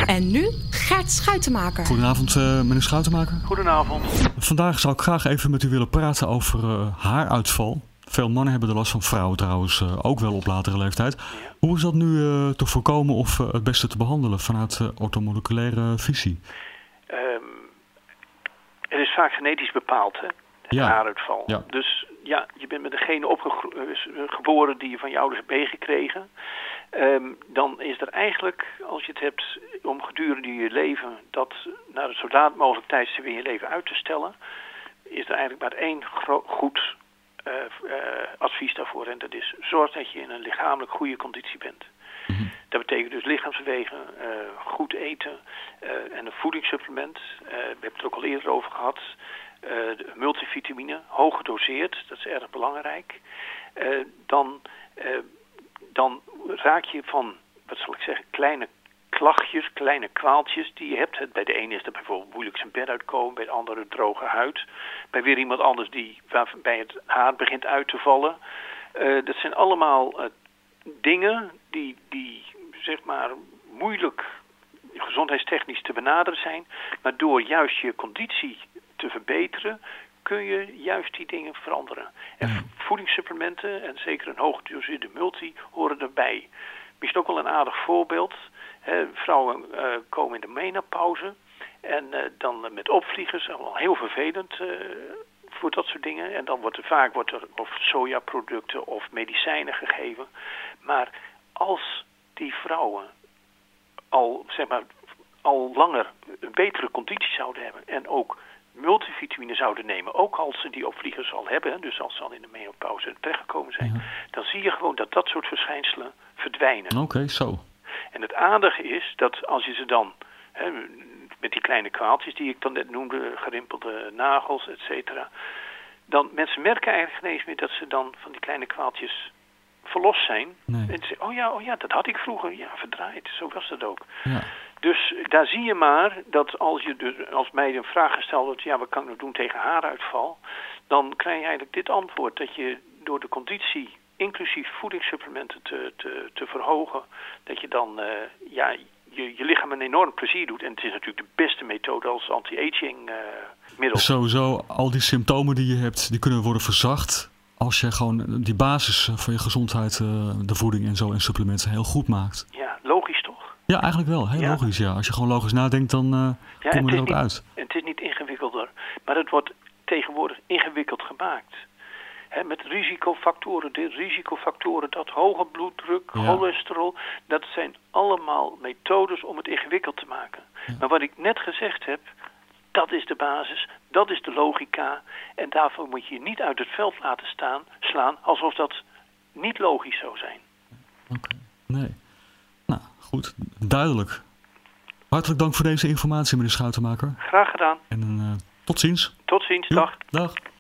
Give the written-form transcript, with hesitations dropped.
En nu Gert Schuitenmaker. Goedenavond, meneer Schuitenmaker. Goedenavond. Vandaag zou ik graag even met u willen praten over haaruitval. Veel mannen hebben er last van, vrouwen trouwens ook wel op latere leeftijd. Ja. Hoe is dat nu te voorkomen of het beste te behandelen vanuit orthomoleculaire visie? Het is vaak genetisch bepaald, hè? Haaruitval. Ja. Dus ja, je bent met een gene geboren die je van je ouders hebt meegekregen. Dan is er eigenlijk, als je het hebt om gedurende je leven dat naar het zo laat mogelijk tijdstip in je leven uit te stellen, is er eigenlijk maar één goed advies daarvoor. En dat is, zorg dat je in een lichamelijk goede conditie bent. Mm-hmm. Dat betekent dus lichaamsbewegen, goed eten en een voedingssupplement. We hebben het er ook al eerder over gehad. Multivitamine, hoog gedoseerd, dat is erg belangrijk. Dan raak je van, wat zal ik zeggen, kleine klachtjes, kleine kwaaltjes die je hebt. Bij de ene is dat bijvoorbeeld moeilijk zijn bed uitkomen, bij de andere droge huid. Bij weer iemand anders waarbij het haar begint uit te vallen. Dat zijn allemaal dingen die zeg maar moeilijk gezondheidstechnisch te benaderen zijn. Maar door juist je conditie te verbeteren, kun je juist die dingen veranderen. En voedingssupplementen, en zeker een hooggedoseerde multi, horen erbij. Misschien ook wel een aardig voorbeeld. Vrouwen komen in de menopauze en dan met opvliegers, allemaal heel vervelend voor dat soort dingen. En dan wordt er of sojaproducten of medicijnen gegeven. Maar als die vrouwen al langer een betere conditie zouden hebben en ook multivitamine zouden nemen, ook als ze die opvliegers al hebben, dus als ze al in de menopauze terechtgekomen zijn, dan zie je gewoon dat soort verschijnselen verdwijnen. Oké, zo. En het aardige is dat als je ze dan, met die kleine kwaaltjes die ik dan net noemde, gerimpelde nagels, et cetera, dan mensen merken eigenlijk geen eens meer dat ze dan van die kleine kwaaltjes verlost zijn. Nee. En ze zeggen, oh ja, dat had ik vroeger. Ja, verdraaid. Zo was dat ook. Ja. Dus daar zie je maar dat als mij een vraag gesteld wordt, ja, wat kan ik nou doen tegen haaruitval? Dan krijg je eigenlijk dit antwoord, dat je door de conditie, inclusief voedingssupplementen te verhogen, dat je dan je lichaam een enorm plezier doet. En het is natuurlijk de beste methode als anti-aging middel. Sowieso, al die symptomen die je hebt, die kunnen worden verzacht als je gewoon die basis van je gezondheid, de voeding en zo en supplementen heel goed maakt. Ja, logisch toch? Ja, eigenlijk wel. Heel logisch, ja. Als je gewoon logisch nadenkt, dan kom je er ook uit. Het is niet ingewikkelder, maar het wordt tegenwoordig ingewikkeld gemaakt. Met risicofactoren, dat hoge bloeddruk, cholesterol, dat zijn allemaal methodes om het ingewikkeld te maken. Ja. Maar wat ik net gezegd heb, dat is de basis, dat is de logica. En daarvoor moet je je niet uit het veld laten slaan alsof dat niet logisch zou zijn. Oké, nee. Nou, goed, duidelijk. Hartelijk dank voor deze informatie, meneer Schuitenmaker. Graag gedaan. En tot ziens. Tot ziens, dag. Dag.